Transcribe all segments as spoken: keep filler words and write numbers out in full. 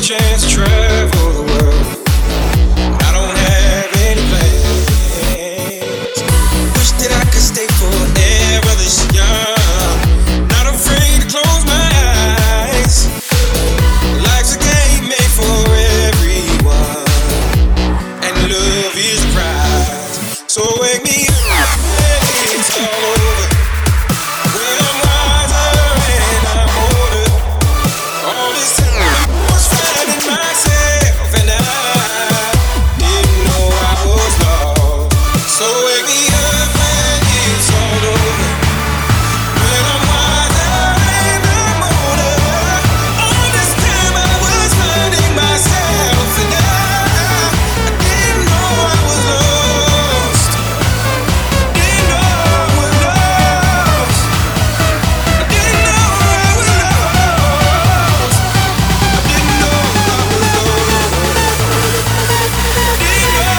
chance to travel the world. I don't have any plans. Wish that I could stay forever this young. Not afraid to close my eyes. Life's a game made for everyone, and love is the prize. So wake me up when it's all over. When I'm wiser and I'm older. All this time I was finding myself, and I didn't know I was lost. So wake me up when it's all over. When I'm wiser and I'm older. All this time I was finding myself, and I, I didn't know I was lost. Didn't know I was lost. I didn't know I was lost. I didn't know I was lost. Didn't know.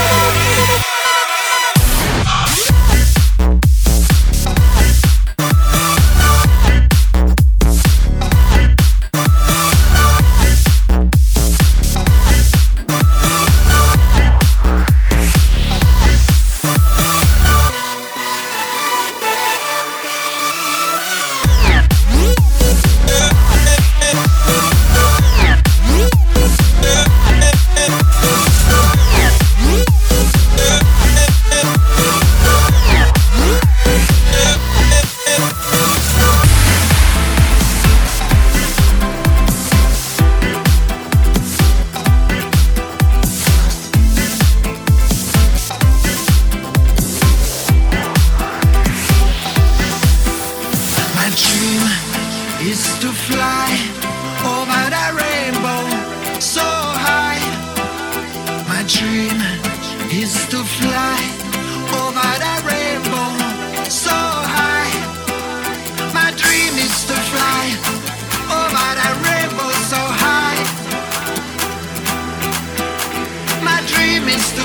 My dream is to fly over that rainbow so high. My dream is to fly over that rainbow so high. My dream is to fly over that rainbow so high. My dream is to